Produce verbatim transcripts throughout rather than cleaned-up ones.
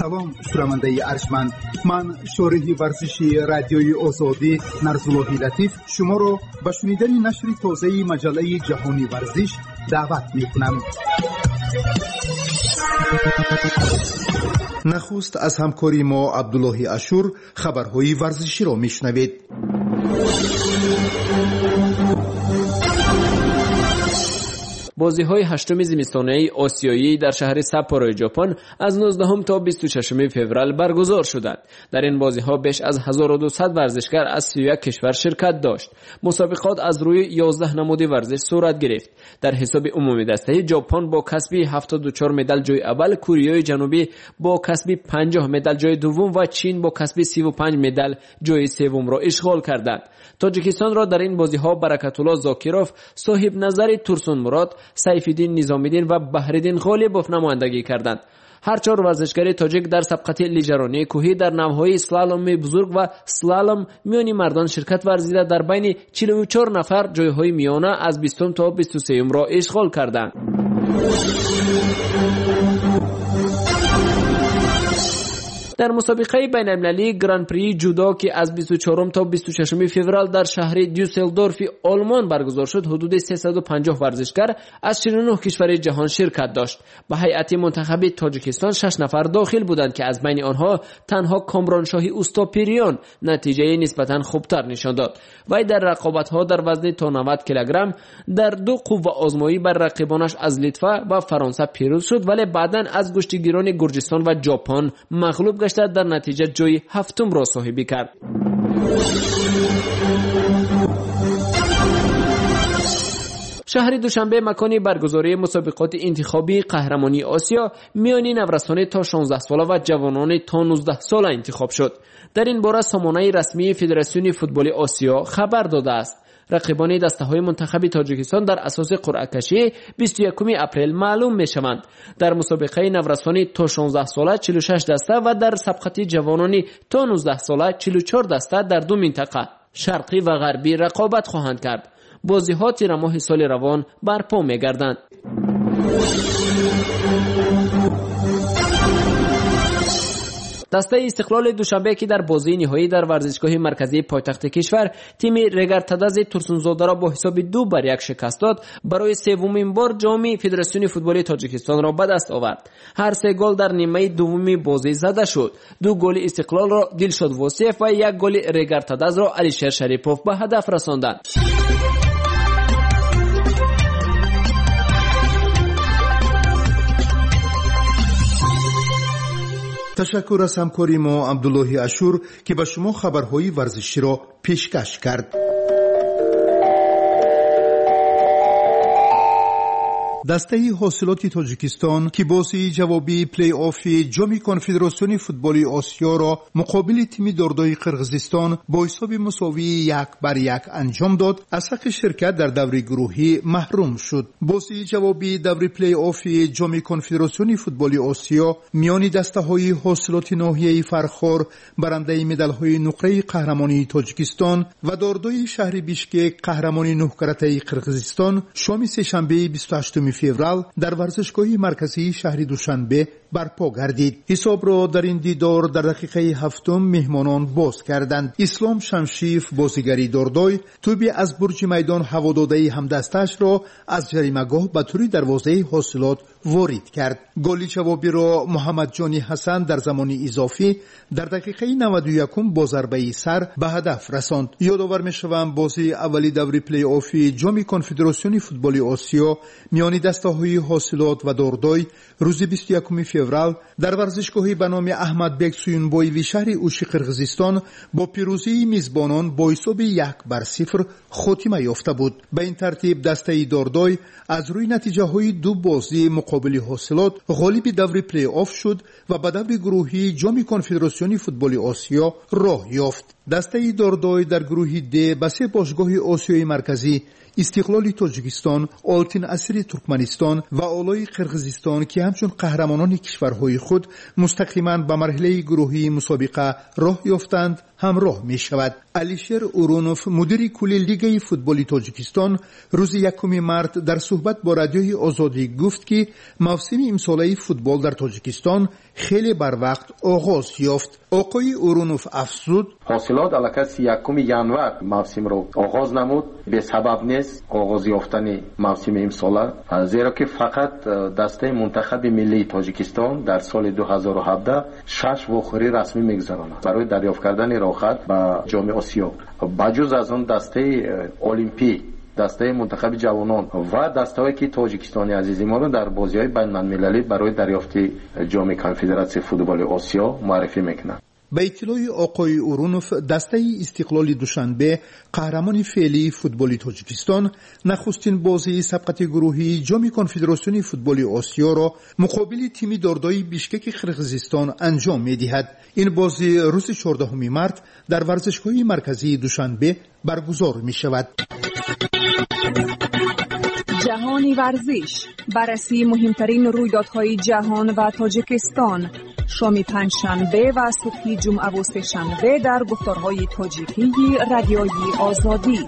салом шунавандаи арҷманд, ман шориҳи варзиши радиои озодӣ Нарзуллоҳи Латиф шуморо ба шунидани нашри тозаи маҷаллаи ҷаҳони варзиш даъват мекунам. нахуст аз ҳамкори мо Абдуллоҳи Ашур хабарҳои варзиширо мешунавед. бозиҳои ҳаштуми зимистонаи осиёӣ дар шаҳри Саппорои ҷопон аз нуздаҳум то бисту шашуми феврал баргузор шуданд. дар ин бозиҳо беш аз ҳазору дусад варзишгар аз си ю як кишвар ширкат дошт. мусобиқот аз рӯи ёздаҳ намуди варзиш сурат гирифт. дар ҳисоби умумидастаӣ ҷопон бо касби ҳафтоду чор медал ҷойи аввал, Кореяи ҷанубӣ бо касби панҷоҳ медал ҷойи дуввум ва Чин бо касби сиву панҷ медал ҷойи севумро ишғол карданд. тоҷикистонро дар ин бозиҳо Баракатулло Зокиров, соҳибназари Турсунмурод, Сайфиддин Низомиддин ва Баҳриддин Ғолибов намояндагӣ карданд. ҳар чор варзишгари тоҷик дар сабқати лижаронии кӯҳӣ дар навъҳои слаломи бузург ва слалом миёни мардон ширкат варзида дар байни чилу чор нафар ҷойҳои миёна аз бистум то бисту сеюмро ишғол карданд. дар мусобиқаи байналмилалии гран-прии ҷудо ки аз бисту чорум то бисту шашуми феврал дар шаҳри Дюсселдорфи Олмон баргузор шуд, ҳудуди сесаду панҷоҳ варзишгар аз чилу нӯҳ кишвари ҷаҳон ширкат дошт. ба ҳайати мунтахаби Тоҷикистон шаш нафар дохил буданд ки аз байни онҳо танҳо Комроншоҳи Устопириён натиҷаи нисбатан хубтар нишон дод. вай дар рақобатҳо дар вазни то навад килограмм дар ду қувваозмоӣ бар рақибонаш аз Литва ва Фаронса пирӯз шуд, вале баъдан аз гӯштигирони Гурҷистон ва Ҷопон мағлуб гашта дар натиҷа ҷойи ҳафтумро соҳибӣ кард. шаҳри Душанбе макони баргузории мусобиқоти интихобии қаҳрамонии Осиё миёни наврасони то шонздаҳ сола ва ҷавонони то нуздаҳ сола интихоб шуд. дар ин бора сомонаи расмии Федератсиони футболи Осиё хабар додааст. рақибони дастаҳои мунтахаби Тоҷикистон дар асоси қуръакашӣ бисту якуми апрел маълум мешаванд. дар мусобиқаи наврасони то шонздаҳ сола чилу шаш даста ва дар сабқати ҷавонони то нуздаҳ сола чилу чор даста дар ду минтақа шарқӣ ва ғарбӣ рақобат хоҳанд кард. бозиҳо тирамоҳи соли равон барпо мегарданд. дастаи Истиқлоли Душанбе ки дар бозии ниҳоӣ дар варзишгоҳи марказии пойтахти кишвар тими Регартадази Турсунзодаро бо ҳисоби ду бар як шикаст дод, барои севумин бор ҷоми Федератсиони футболи Тоҷикистонро ба даст овард. ҳар се гол дар нимаи дуввуми бозӣ зада шуд. ду голи Истиқлолро Дилшод Восиев ва як голи Регартадазро Алишер Шарипов ба ҳадаф расонданд. ташаккур аз ҳамкори мо Абдуллоҳи Ашур ки ба шумо хабарҳои варзиширо пешкаш кард. дастаи ҳосилоти Тоҷикистон ки бозии ҷавобии плей-оффи ҷоми Конфедератсиони футболи Осиёро муқобили тими дордои Қирғизистон бо ҳисоби мусовии як бар як анҷом дод, аз ҳаққи ширкат дар даври гурӯҳӣ маҳрум шуд. бозии ҷавобии даври плей-оффи ҷоми Конфедератсиони футболи Осиё миёни дастаҳои ҳосилоти ноҳияи Фархор, барандаи медалҳои нуқраи қаҳрамонии Тоҷикистон ва дордои шаҳри Бишкек, қаҳрамони нӯҳкаратаи Қирғизистон шоми сешанбеи бисту ҳаштуми феврал дар варзишгоҳи марказии шаҳри Душанбе барпо гардид. ҳисобро дар ин дидор дар дақиқаи ҳафтум меҳмонон боз карданд. Ислом Шамшиев, бозигари дордой, тӯби аз бурҷи майдон ҳавододаи ҳамдастаашро аз ҷаримагоҳ ба тури дарвозаи ҳосилот ворид кард. голи ҷавобиро Муҳаммадҷони Ҳасан дар замони изофӣ дар дақиқаи наваду якум бо зарбаи сар ба ҳадаф расонд. ёдовар мешавам бозии аввали даври плей-оффи ҷоми Конфедератсиони футболи Осиё миёни дастаҳои ҳосилот ва дордой рӯзи бисту якуми феврал дар варзишгоҳи ба номи Аҳмадбек Суюнбоеви шаҳри Ӯши Қирғизистон бо пирӯзии мизбонон бо ҳисоби як бар сифр хотима ёфта буд. ба ин тартиб дастаи дордой аз рӯи натиҷаҳои ду бозии муқобили ҳосилот ғолиби даври плей-офф шуд ва ба даври гурӯҳии ҷоми Конфедератсиони футболи Осиё роҳ ёфт. дастаи дордой дар гурӯҳи Д ба се бошгоҳи Осиёи марказӣ استقلال تاجیکستان، آلتین اسیر ترکمنستان و آلای قرقیزستان که همچون قهرمانان کشورهای خود مستقیما به مرحله گروهی مسابقه راه یافتند همراه می شود. علیشیر اورونوف مدیر کل لیگ فوتبال تاجیکستان روز یکم مارس در صحبت با رادیوی آزادی گفت که موسم امساله فوتبال در تاجیکستان خیلی بر وقت آغاز یافت. آقای اورونوف افزود حاصلات الکس یکم ینور موسم را آغاز نمود. به سبب نیست آغاز یافتن موسم امساله، زیرا که فقط دسته منتخب ملی تاجیکستان در سال دو هزار و هفده شش واخوری رسمی میگذراند برای دریافت کردن راحت به جام آسیا. بجز از آن دسته المپی، دسته منتخب جوانان و دسته‌ای که تاجیکستانی عزیز ما را در بازی‌های بین‌المللی برای دریافت جام کنفدراسیون فوتبال آسیا معرفی می‌کنند. به اطلاع آقای اورونوف، دسته استقلال دوشنبه قهرمان فعلی فوتبال تاجیکستان نخستین بازی سبقت گروهی جام کنفدراسیون فوتبال آسیا را مقابل تیم داردای بیشکک قرقیزستان انجام می‌دهد. این بازی روز چهاردهم مارس در ورزشگاه مرکزی دوشنبه برگزار می‌شود. جهانی ورزش، بررسی مهمترین رویدادهای جهان و تاجیکستان، شام پنجشنبه و صبح جمعه و سه‌شنبه در گفتارهای تاجیکی رادیوی آزادی.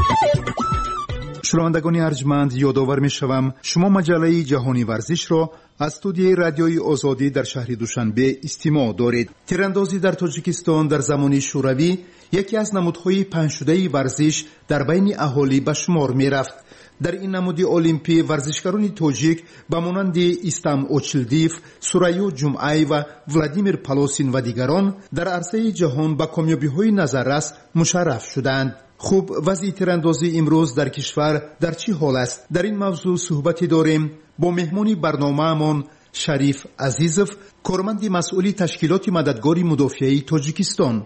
شنوندگان ارجمند، یادآور می‌شوم شما مجله جهانی ورزش را از استودیوی رادیوی آزادی در شهر دوشنبه استماع دارید. تیراندازی در تاجیکستان در زمان شوروی یکی از نمودهای پنه‌شده ورزش در بین اهالی به شمار می‌رفت. در این نمود المپی ورزشکاران تاجیک به مانند ایستام اوچلدیف، سوریو جمعی و ولادیمیر پالوسین و دیگران در عرصه جهان با کامیابی‌های نظررس مشرف شدند. خوب، وضع تیراندازی امروز در کشور در چه حال است؟ در این موضوع صحبتی داریم با مهمانی برنامه‌مان شریف عزیزов، کارمند مسئولی تشکیلات مددگاری مدافعی تاجیکستان.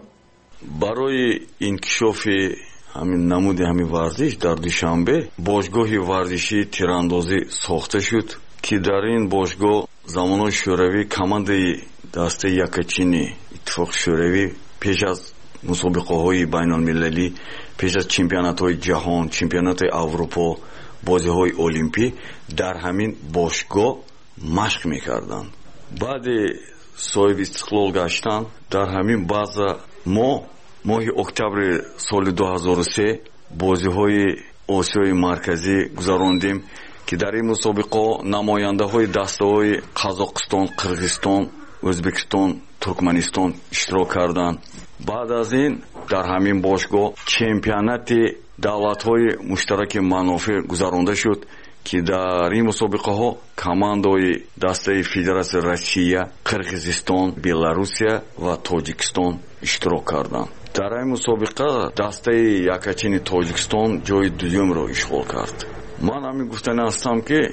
برای انکشاف همین نمود همین ورزش در دوشنبه باشگاه ورزشی تیراندازی ساخته شد که در این باشگاه زمان شوروی کماندای دسته یکچینی اتفاق شوروی پیش از مسابقه های بین المللی، پیش از چمپیونات های جهان، چمپیونات اروپا، بازی های المپی در همین باشگاه مشق میکردند. بعد صاحب استقلال گشتن در همین بازا ما ماهی اکتبر سال دو هزار و سه بازی های آسیای مرکزی گذراندیم که در این مسابقه نماینده های دسته های قزاقستان، قرقیزستان، ازبکستان، ترکمنستان اشتراک کردند. بعد از این در همین باشگاه چمپیونات دولت های مشترک منافع گذرانده شد که در این مسابقه ها کماندای دسته فدراسیون روسیه، قرقیزستان، بلاروسیا و تاجیکستان اشتراک کردند. در این مسابقه دسته یکچین تاجیکستان جای دوم را اشغال کرد. من همین گفتن هستم که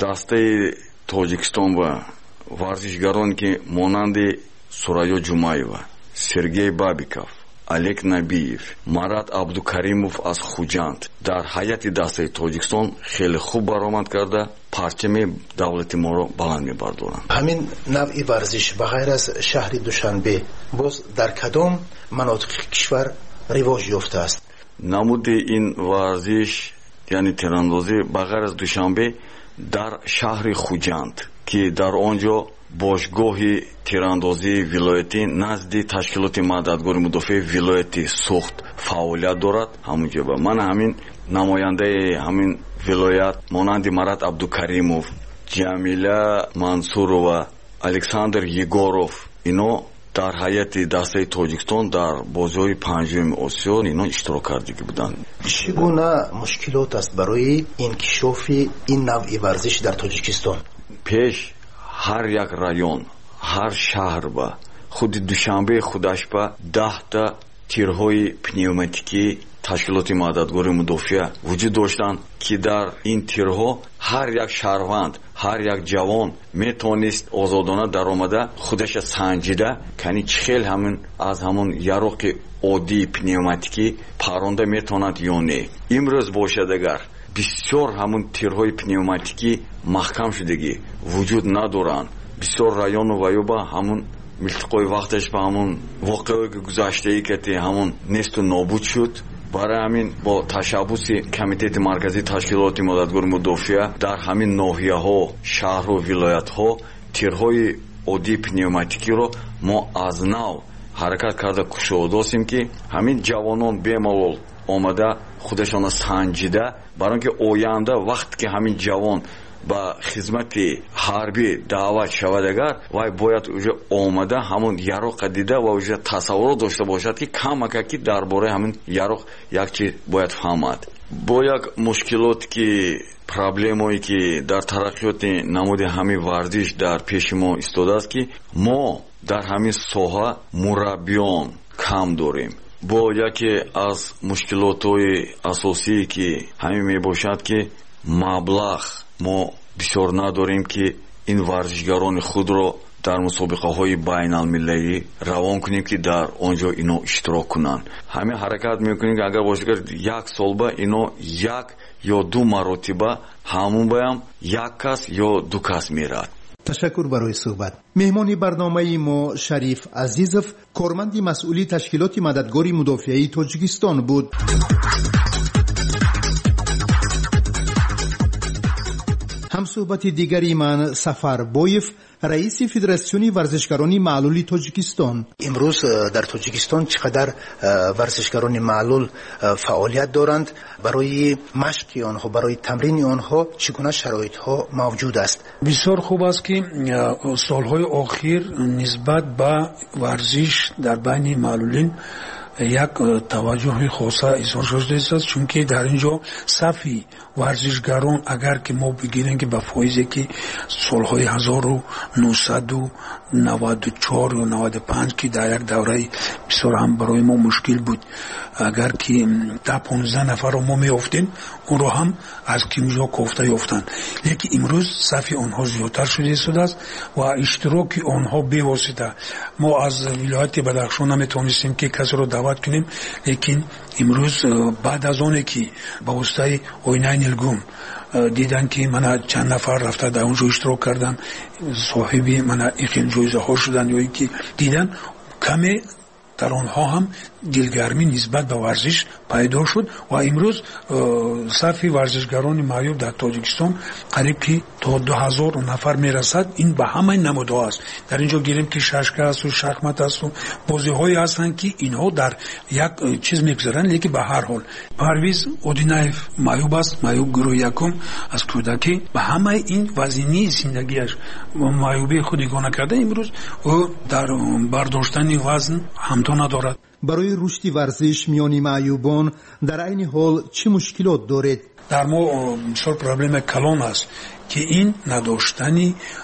دسته تاجیکستان و ورزشگران که مانند سوریو جمعیوا، سرگей بابиков، الек набиев، марат абдукаримов аз хуҷанд дар ҳайати дастаи тоҷикистон хеле хуб баромад карда парчами давлати моро баланд мебардоранд. ҳамин навъи варзиш ба ғайр аз шаҳри душанбе боз дар кадом манотиқи кишвар ривоҷ ёфтааст? намуди ин варзиш яъне тирандозӣ ба ғайр аз душанбе дар шаҳри хуҷанд ки дар он ҷо бошгоҳи тирандозии вилоятӣ назди ташкилоти мададгори мудофиаи вилоятӣ сохт фаъолият дорад. ҳамунҷо ба ман ҳамин намояндаи ҳамин вилоят монанди марат абдукаримов, ҷамила мансурова, александр егоров ино дар ҳайати дастаи тоҷикистон дар бозиҳои панҷуми осиё ино иштирок кардагӣ буданд. чӣ гуна мушкилот аст барои инкишофи ин навъи варзиш дар тоҷикистон? пеш ҳар як район, ҳар шаҳр ба худи душанбе худаш ба даҳта тирҳои пневматикӣ ташкилоти мададгори мудофиа вуҷуд доштанд ки дар ин тирҳо ҳар як шаҳрванд, ҳар як ҷавон метавонист озодона даромада худаша санҷида кани чӣ хел ҳамин аз ҳамон яроқи оддии пневматикӣ парронда метавонад ё не. имрӯз бошад агар бисёр ҳамун тирҳои пневматикӣ маҳкам шудагӣ вуҷуд надоранд, бисёр району ваюба ҳамун милтиқои вақташ ба ҳамун воқеаҳое ки гузаштаи кати ҳамун несту нобуд шуд, барои ҳамин бо ташаббуси комитети марказии ташкилоти модатгори мудофиа дар ҳамин ноҳияҳо, шаҳру вилоятҳо тирҳои оддии пневматикиро мо аз нав ҳаракат карда кушодосем ки ҳамин ҷавонон бемалол омада худашона санҷида, барои он ки оянда вақте ки ҳамин ҷавон ба хизмати ҳарбӣ даъват шавад, агар вай бояд уже омада ҳамон яроқа дида ва уже тасаввур дошта бошад ки камакаки дар бораи ҳамин яроқ як чиз бояд фаҳмад. бо як мушкилоте ки проблемое ки дар тараққиёти намуди ҳамин варзиш дар пеши мо истодааст ки мо дар ҳамин соҳа мураббиён кам дорем. бо яке аз мушкилотҳои асосие ки ҳамин мебошад ки маблағ мо бисёр надорем ки ин варзишгарони худро дар мусобиқаҳои байналмиллалӣ равон кунем ки дар он ҷо ино иштирок кунанд. ҳамин ҳаракат мекунем ки агар бошад як солба ино як ё ду маротиба ҳамун баям як кас ё ду кас мерад. ташаккур барои суҳбат. меҳмони барномаи мо Шариф Азизов, корманди масъули ташкилоти мададгори мудофиаи Тоҷикистон буд. ҳамсӯҳбати дигари ман Сафар Боев, раиси Федератсиони варзишгарони маълули Тоҷикистон. имрӯз дар Тоҷикистон чӣ қадар варзишгарони маълул фаъолият доранд, барои машқи онҳо, барои тамрини онҳо чӣ гуна шароитҳо мавҷуд аст? бисёр хуб аст ки солҳои охир нисбат ба варзиш дар байни маълулин як таваҷҷӯҳи хоса изҳор шудааст, чунки дар ин ҷо сафи варзишгарон агар ки мо бигирем ки ба фоизе ки солҳои ҳазору нӯҳсаду наваду чор ё наваду панҷ ки дар як давраи бисёр ҳам барои мо мушкил буд, агар ки да понздаҳ нафарро мо меёфтем, онро ҳам аз кимҷо кофта ёфтанд. лекин имрӯз сафи онҳо зиёдтар шуда истодааст ва иштироки онҳо бевосита мо аз вилояти Бадахшон наметавонистем ки касеро даъват кунем, лекин имрӯз баъд аз оне ки ба воситаи оинаи нилгум дидан ки мана чанд нафар рафта дар он ҷо иштирок кардан, соҳиби мана иқим ҷоизаҳо шудан, ё ки дидан каме дар онҳо ҳам дилгармӣ нисбат ба варзиш пайдо шуд ва имрӯз сафи варзишгарони маъюб дар Тоҷикистон қариб ки то ду ҳазор нафар мерасад. ин ба ҳамаи намудҳо аст. дар ин ҷо гирем ки шашка асту, шахмат асту, бозиҳое ҳастанд ки инҳо дар як чиз мегузаранд, лекин ба ҳар ҳол Парвиз Одинаев маъюб аст, маъюб гурӯҳи якум аз кӯдакӣ ба ҳамаи ин вазини зиндагиаш маъюбии худ игона карда, имрӯз ӯ дар бардоштани вазн ҳамто надорад. барои рушди варзиш миёни маъюбон дар айни ҳол чӣ мушкилот доред? дар мо бисёр проблема калон аст ки ин надоштани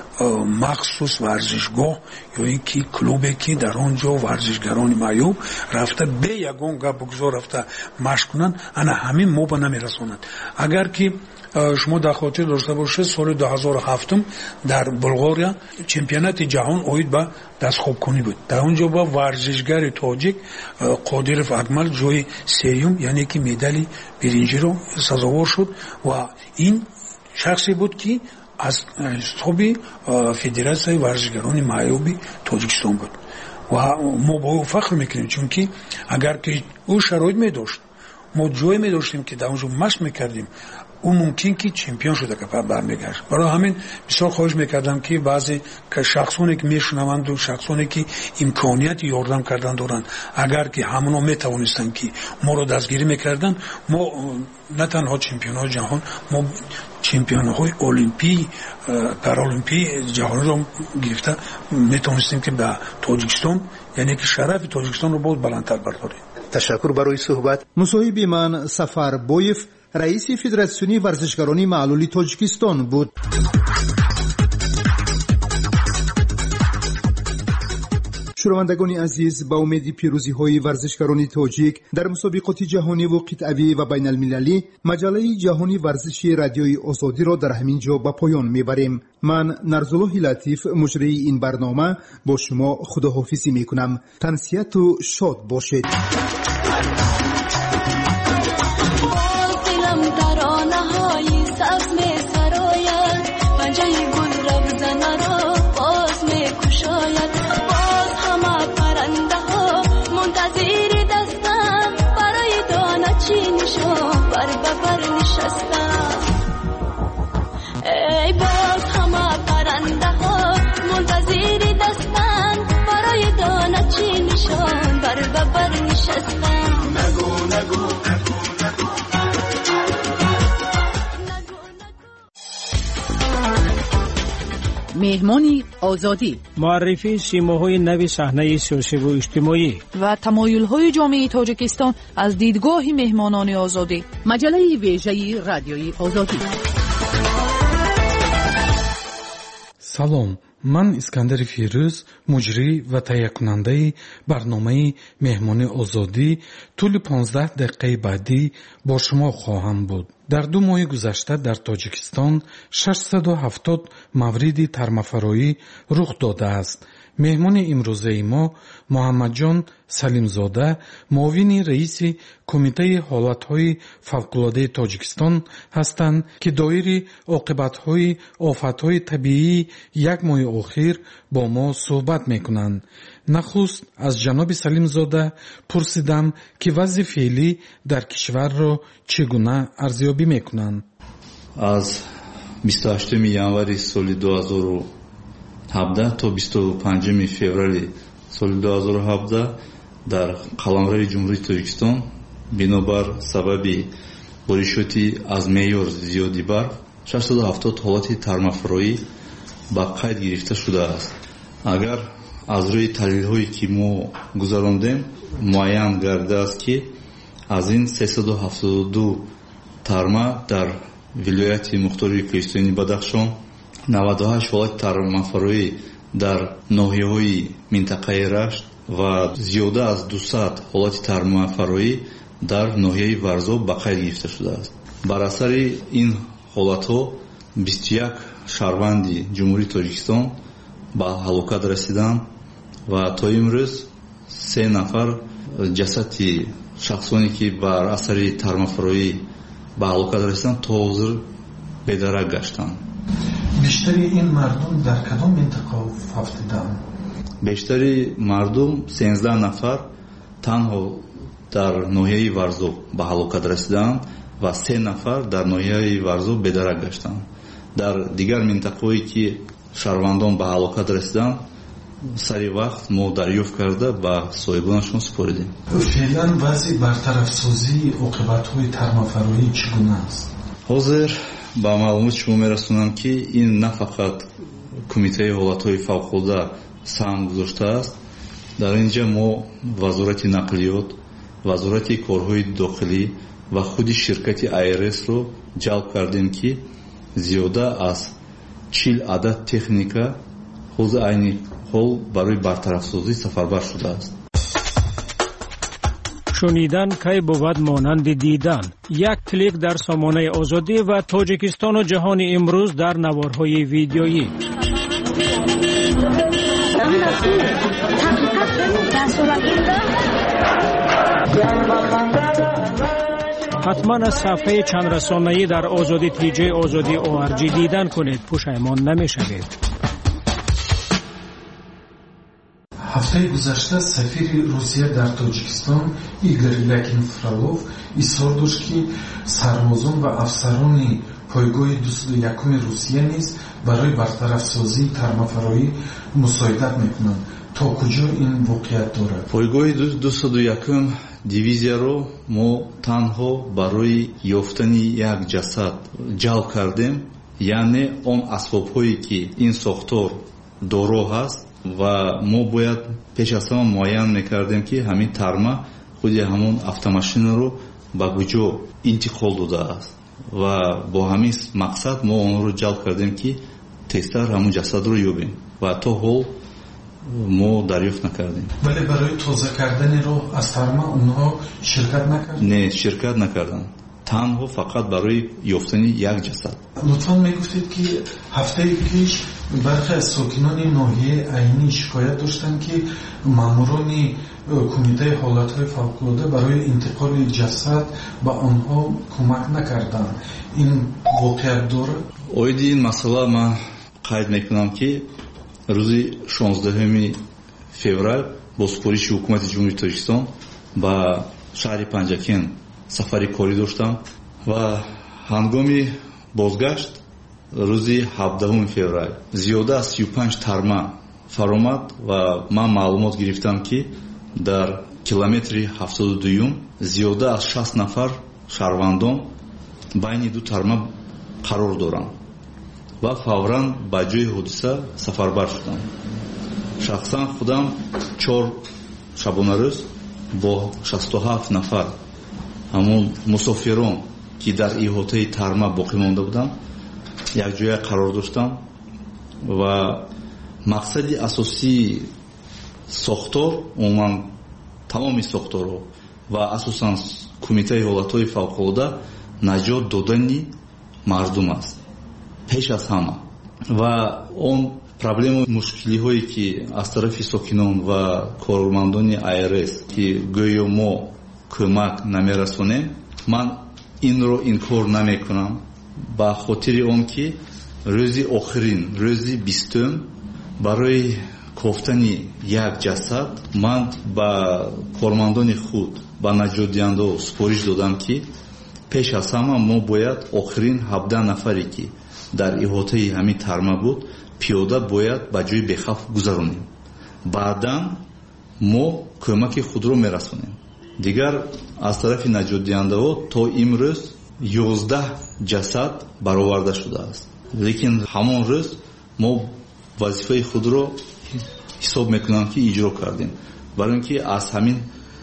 махсус варзишгоҳ ё ин ки клубе ки дар он ҷо варзишгарони маъюб рафта бе ягон гап гузор рафта машқ кунанд, ана ҳамин мо ба намерасонанд. агар ки шумо дар хотир дошта бошед, соли ду ҳазору ҳафтум дар Булғория чемпионати ҷаҳон оид ба дастхобкунӣ буд. дар он ҷо ба варзишгари тоҷик Қодиров Акмал ҷои сеюм, яъне ки медали биринҷиро сазовор шуд ва ин шахсе буд ки аз соҳиби Федератсияи варзишгарони маъюби Тоҷикистон буд ва мо бо ӯ фахр мекунем, чунки агар ки ӯ шароит медошт, мо ҷое медоштем ки дар он ҷо машқ мекардем, ӯ мумкин ки чемпион шуда бармегашт. барои ҳамин бисёр хоҳиш мекардам ки баъзе шахсоне ки мешунаванду шахсоне ки имконияти ёрдам кардан доранд, агар ки ҳамоно метавонистанд ки моро дастгирӣ мекарданд, мо на танҳо чемпионҳои ҷаҳон, мо чемпионҳои олимпии паралимпии ҷаҳонро гирифта метавонистем ки ба Тоҷикистон, яъне ки шарафи Тоҷикистонро боз баландтар бардорем. ташаккур барои суҳбат. мусоҳиби ман Сафар Боев, раиси Федератсиони варзишгарони маълули Тоҷикистон буд. шунавандагони азиз, ба умеди пирӯзиҳои варзишгарони тоҷик дар мусобиқоти ҷаҳониву қитъавӣ ва байналмилалӣ, маҷалаи ҷаҳони варзиши радиои озодиро дар ҳамин ҷо ба поён мебарем. ман Нарзуллоҳи Латиф, муҷрии ин барнома, бо шумо худоҳофизӣ мекунам. тансияту шод бошед. مهمان آزادی، معرفی سیماهای نو صحنه سیاسی و اجتماعی و تمایل‌های جامعه تاجیکستان از دیدگاه مهمانان آزادی. مجله ویژه رادیوی آزادی. سلام، من اسکندر فیروز، مجری و تهیه کننده برنامه مهمان آزادی طول پانزده دقیقه بعدی با شما خواهم بود. در دو ماه گذشته در تاجیکستان ششصد و هفتاد مورد طرمه‌فرایی رخ داده است. مهمان امروزه ما محمد جان سلیمزاده، معاون رئیس کمیته حالت‌های فوق‌العاده تاجیکستان هستند که دایره عاقبت‌های آفت‌های طبیعی یک ماه اخیر با ما صحبت می‌کنند. نخست از جناب سلیمزاده پرسیدم که وضع فعلی در کشور را چگونه ارزیابی می‌کنند. از بیست و هشتم январи соли دو هزار و هفده تا بیست و پنجم فеврали соли دو هزار و هفده در қаламрави ҷумҳурии тоҷикистон бинобар сабаби боришоти аз меъёр зиёди барф шашсад و ҳафтод ҳолати тармафароӣ ба қайд гирифта шудааст. агар аз рӯи таҳлилҳое ки мо гузарондем муайян гардидааст ки аз ин сесад و ҳафтод و ду тарма дар вилояти мухтории кӯҳистони бадахшон, навад و ҳашт ҳолати тармафароӣ дар ноҳияҳои минтақаи рашт ва зиёда аз дусад ҳолати тармафароӣ дар ноҳияи варзоб ба қайд гирифта шудааст. бар асари ин ҳолатҳо бисту як шаҳрванди ҷумҳурии тоҷикистон ба ҳалокат расиданд ва то имрӯз се нафар ҷасади шахсоне ки бар асари тармафароӣ ба ҳалокат расиданд то ҳозир бедарак гаштанд. бештари ин мардум дар кадом минтақа ҳафтиданд? бештари мардум сенздаҳ нафар танҳо дар ноҳияи варзоб ба ҳалокат расиданд ва се нафар дар ноҳияи варзоб бедарак гаштанд. дар дигар минтақаҳое ки шаҳрвандон ба ҳалокат расиданд сари вақт мо дарёфт карда ба соҳибонашон супоридем. феълан вазъи бартарафсозии оқибатҳои тармафароӣ чӣ гуна аст? ҳозир ба маълумоти шумо мерасонам ки ин на фақат кумитаи ҳолатҳои фавқулода саҳм гузоштааст. дар ин ҷо мо вазорати нақлиёт, вазорати корҳои дохилӣ ва худи ширкати айресро ҷалб кардем ки зиёда аз чил адад техника ҳозир айни ҳол барои бартарафсозӣ сафарбар шудааст. шунидан кай бувад монанди дидан. як клик дар сомонаи озодӣ ва тоҷикистону ҷаҳони имрӯз дар наворҳои видеоӣ. ҳатман аз сафҳаи чандрасонаӣ дар озоди тиҷаи озоди о ар ҷи дидан кунед, пушаймон намешавед. ҳафтаи гузашта сафири русия дар тоҷикистон игорь лякин-фролов изҳор дошт ки сарбозон ва афсарони пойгоҳи дусаду якуми русия низ барои бартарафсозии тармафароӣ мусоидат мекунанд. то куҷо ин воқеият дорад? пойгоҳи дусаду якум дивизияро мо танҳо барои ёфтани як ҷасад ҷалб кардем, яъне он асбобҳое ки ин сохтор доро ҳаст ва мо бояд пеш аз ҳама муайян мекардем ки ҳамин тарма худи ҳамон автомашинаро ба куҷо интиқол додааст ва бо ҳамин мақсад мо онро ҷалб кардем ки тезтар ҳамон ҷасадро ёбем ва то ҳол мо дарёфт накардем. вале барои тоза кардани роҳ аз тарма онҳо ширкат накарданд? не, ширкат накарданд. танҳо фақат барои ёфтани як ҷасад. лутфан мегуфтед ки ҳафтаи пеш бархе аз сокинони ноҳияи айнӣ шикоят доштанд ки маъмурони кумитаи ҳолатҳои фавқулода барои интиқоли ҷасад ба онҳо кӯмак накарданд. ин воқеият дорад? оиди ин масъала ман қайд мекунам ки рӯзи шонздаҳуми феврал бо супориши ҳукумати ҷумҳурии тоҷикистон ба шаҳри панҷакен сафари корӣ доштам ва ҳангоми бозгашт рӯзи ҳабдаҳуми феврал зиёда аз сию панҷ тарма фаромад ва ман маълумот гирифтам ки дар километри ҳафтоду дуюм зиёда аз шаст нафар шаҳрвандон байни ду тарма қарор доранд ва фавран ба ҷои ҳодиса сафарбар шудам. шахсан худам чор шабонарӯз бо шасту ҳафт нафар ҳамон мусофирон ки дар иҳотаи Тарма боқӣ монда будам якҷоя қарор доштам ва мақсади асосии сохтор умуман тамоми сохторҳо ва асосан кумитаи ҳолатҳои фавқулода наҷот додани мардум аст пеш аз ҳама. ва он проблему мушкилиҳое ки аз тарафи сокинон ва кормандони ай ар эс ки гӯё мо кӯмак намерасонем, ман инро инкор намекунам ба хотири он ки рӯзи охирин рӯзи бистум барои кофтани як ҷасад ман ба кормандони худ ба наҷотдиҳандаҳо супориш додам ки пеш аз ҳама мо бояд охирин ҳабдаҳ нафаре ки дар иҳотаи ҳамин Тарма буд пиёда бояд ба ҷои бехавф гузаронем. баъдан мо кӯмаки худро мерасонем. дигар аз тарафи наҷотдиҳандаҳо то имрӯз ёздаҳ ҷасад бароварда шудааст, лекин ҳамон рӯз мо вазифаи худро ҳисоб мекунам ки иҷро кардем, барои ин ки аз ҳамин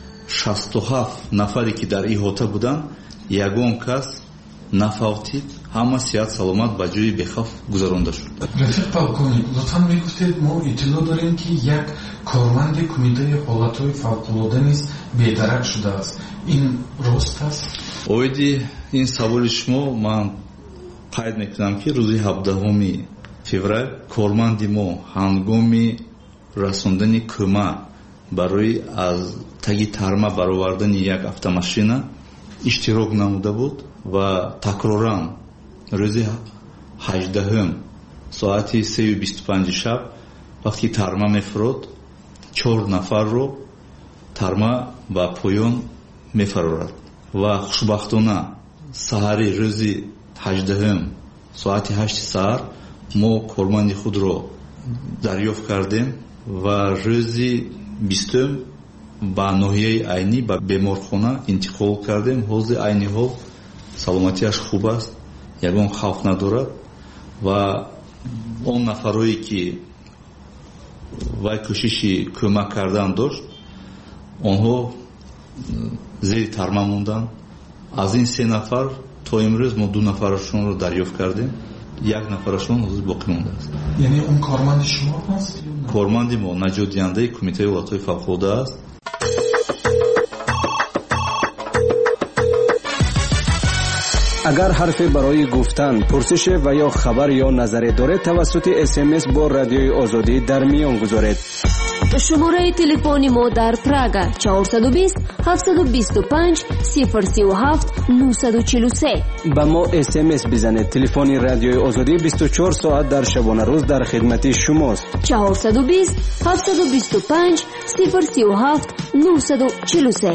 шасту ҳафт нафаре ки дар иҳота буданд ягон кас нафавтид, ҳама сиҳат саломат ба ҷои бехавф гузаронда шуд. рафиқ полковник, лутфан мегуфтед мо иттилоъ дорем ки як корманди кумитаи ҳолатҳои фавқулода низ бедарак шудааст. ин рост аст? оиди ин саволи шумо ман қайд мекунам ки рӯзи ҳабдаҳуми феврал корманди мо ҳангоми расондани кӯмак барои аз таги Тарма баровардани як автомашина иштирок намуда буд ва такроран рӯзи ҳаждаҳум соати сею бисту панҷи шаб вақти Тарма мефурод чор нафарро Тарма ба поён мефарорад ва хушбахтона саҳари рӯзи ҳаждаҳум соати ҳашти саҳар мо корманди худро дарёфт кардем ва рӯзи бистум ба ноҳияи айнӣ ба беморхона интиқол кардем. ҳозир айни ҳол саломатиаш хуб аст, ягон хавф надорад ва он нафарое ки вай кӯшиши кӯмак кардан дошт онҳо зери Тарма монданд. аз ин се нафар то имрӯз мо ду нафарашонро дарёфт кардем, як нафарашон ҳозир боқӣ мондааст. яъне он корманди шумо аст? корманди мо наҷотдиҳандаи кумитаи ҳолатҳои фавқулода аст. агар ҳарфе барои гуфтан, пурсише ва ё хабар ё назаре доред, тавассути смс бо радиои Озодӣ дар миён гузоред. шумораи телефони мо дар Прага чаҳорсаду бист ҳафтсаду бисту панҷ сифр сию ҳафт нӯҳсаду чилу се. ба мо смс бизанед. телефони радиои Озодӣ бисту чор соат дар шабонарӯз дар хидмати шумост. чаҳорсаду бист ҳафтсаду бисту панҷ сифр сию ҳафт нӯҳсаду чилу се.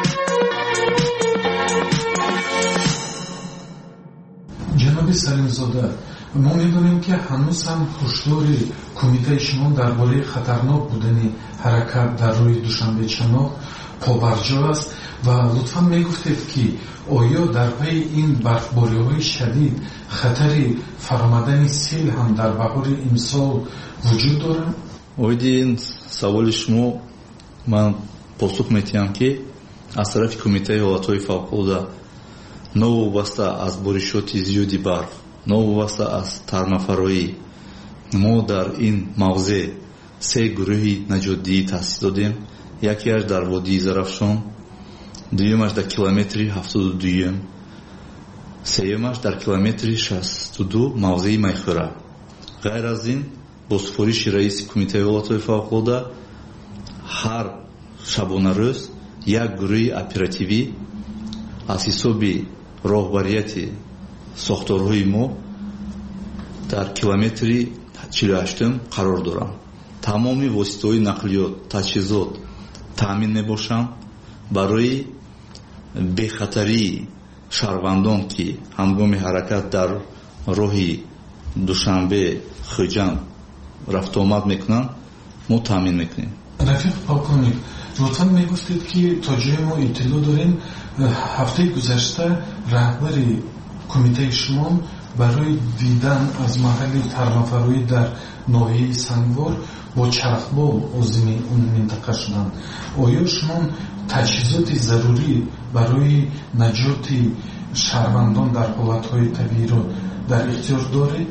ҷаноби Салимзода, мо медонем ки ҳанӯз ҳам ҳушдори кумитаи шумо дар бораи хатарнок будани ҳаракат дар рӯи Душанбечанок побарҷо аст ва лутфан мегуфтед ки оё дар пайи ин барфбориҳои шадид хатари фаромадани сел ҳам дар баҳори имсол вуҷуд дорад? оиди ин саволи шумо ман посух метиҳам ки аз тарафи кумитаи ҳолатҳои фавқулода новобаста аз боришоти зиёди барф, новобаста аз тармафароӣ, мо дар ин мавзеъ се гурӯҳи наҷотдиҳӣ таъсис додем. якеаш дар водии Зарафшон, дуюмаш дар километри ҳафтоду дуюм, сеюмаш дар километри шасту ду мавзеи Майхӯра. ғайр аз ин бо супориши раиси кумитаи ҳолатҳои фавқулода ҳар шабонарӯз як гурӯҳи оперативӣ аз ҳисоби роҳбарияти сохторҳои мо дар километри чилу ҳаштум қарор доранд. тамоми воситаҳои нақлиёт, таҷҳизот таъмин мебошанд барои бехатарии шаҳрвандон ки ҳангоми ҳаракат дар роҳи Душанбе Хуҷанд рафтуомад мекунанд, мо таъмин мекунем. рафиқ полковник, лутфан мегуфтед ки то ҷое мо иттилоъ дорем ҳафтаи гузашта раҳбари кумитаи шумо برای دیدن از محل ترمفروی در ناحیه سنگوار با چرخبال عازم اون منطقه شدند. آیا شما تجهیزات ضروری برای نجات شهروندان در حالتهای طبیعی را در اختیار دارید؟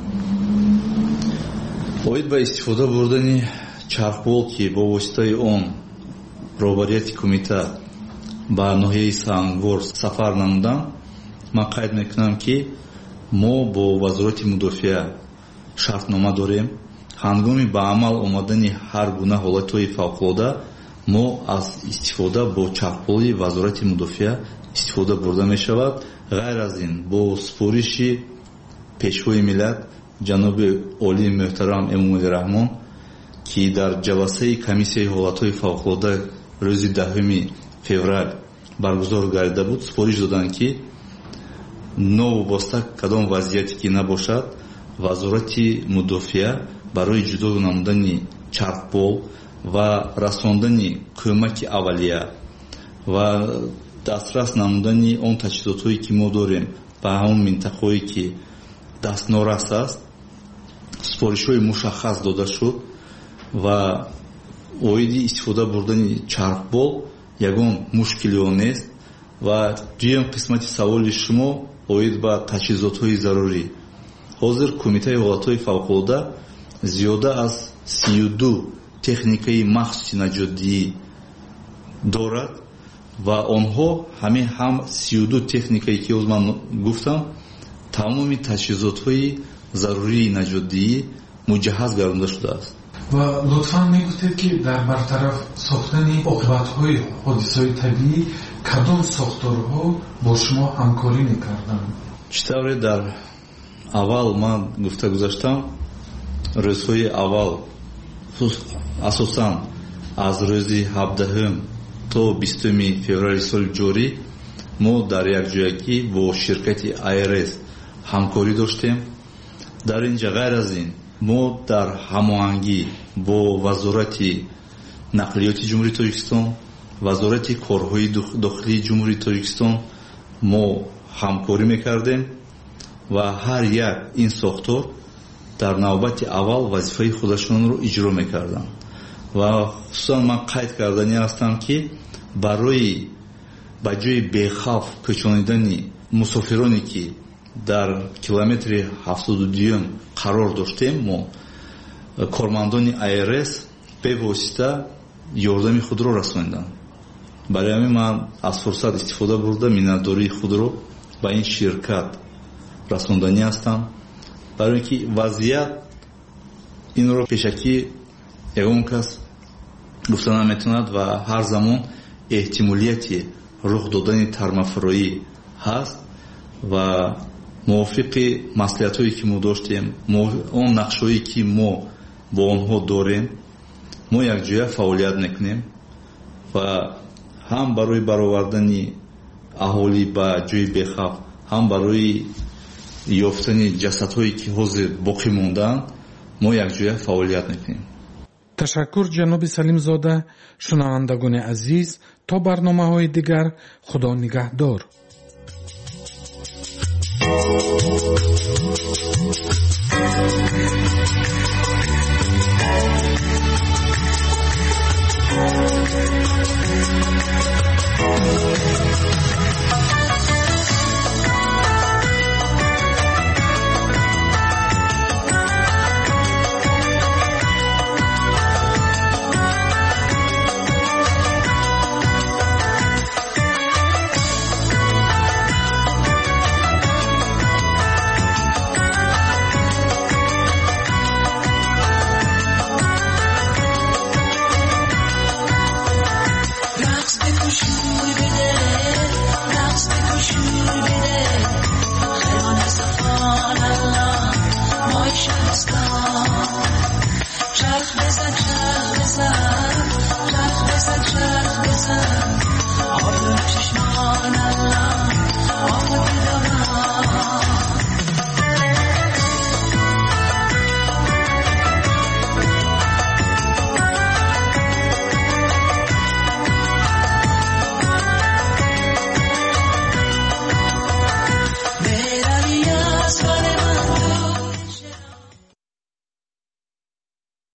оид ба истифода бурдани чархбол ки бо воситаи он роҳбарияти кумита ба ноҳияи сангвор сафар намуданд, ман қайд мекунам ки мо бо вазорати мудофиа шартнома дорем. ҳангоми ба амал омадани ҳар гуна ҳолатҳои фавқулода мо аз истифода бо чархболи вазорати мудофиа истифода бурда мешавад. ғайр аз ин бо супориши пешвои миллат ҷаноби олии муҳтарам эмомали раҳмон ки дар ҷаласаи комиссияи ҳолатҳои фавқулода рӯзи даҳуми феврал баргузор гардида буд, супориш доданд ки новобоста кадом вазъияте ки набошад, вазорати мудофиа барои ҷудо намудани чархбол ва расондани кӯмаки аввалия ва дастрас намудани он таҷҳизотҳое ки мо дорем ба ҳамон минтақаҳое ки дастнорас аст, супоришҳои мушаххас дода шуд ва оиди истифода бурдани чархбол ягон мушкили он нест. ва дуюм қисмати саволи шумо оид ба таҷҳизотҳои зарурӣ. ҳозир кумитаи ҳолатҳои фавқулода зиёда аз сию ду техникаи махсуси наҷотдиҳӣ дорад ва онҳо ҳамин ҳам сию ду техникае ки ҳозир ман гуфтам тамоми таҷҳизотҳои зарурии наҷотдиҳӣ муҷаҳҳаз гардонда шудааст. ва лутфан мегӯфтед ки дар бартараф сохтани оқибатҳои ҳодисаҳои табиӣ кадом сохторҳо бо шумо ҳамкорӣ мекарданд? чӣ тавре дар аввал ман гуфта гузаштам, рӯзҳои аввал асосан аз рӯзи ҳабдаҳум то бистуми феврали соли ҷорӣ мо дар якҷоягӣ бо ширкати айрес ҳамкорӣ доштем. дар ин ҷа ғайр аз ин мо дар ҳамоҳангӣ бо вазорати нақлиёти ҷумҳурии Тоҷикистон, вазорати корҳои дохилии ҷумҳурии Тоҷикистон мо ҳамкорӣ мекардем ва ҳар як ин сохтор дар навбати аввал вазифаи худашонро иҷро мекарданд. ва хусусан ман қайд кардани ҳастам ки барои ба ҷои бехавф кӯчонидани мусофироне ки дар километри ҳафтоду дуюм қарор доштем, мо кормандони айрес бевосита ёрдами худро расониданд. барои ҳамин ман аз фурсат истифода бурда миннатдории худро ба ин ширкат расондани ҳастам, барои ки вазъият инро пешакӣ ягон кас гуфта наметавонад ва ҳар замон эҳтимолияти рух додани тармафароӣ ҳаст ва мувофиқи маслиҳатҳое ки мо доштем, он нақшҳое ки мо бо онҳо дорем, мо якҷоя фаъолият мекунем ва ҳам барои баровардани аҳолӣ ба ҷои бехавф, ҳам барои ёфтани ҷасадҳое ки ҳозир боқӣ мондаанд, мо якҷоя фаъолият мекунем. ташаккур ҷаноби Салимзода. шунавандагони азиз, то барномаҳои дигар, худо нигаҳдор. آب چشمان الله آب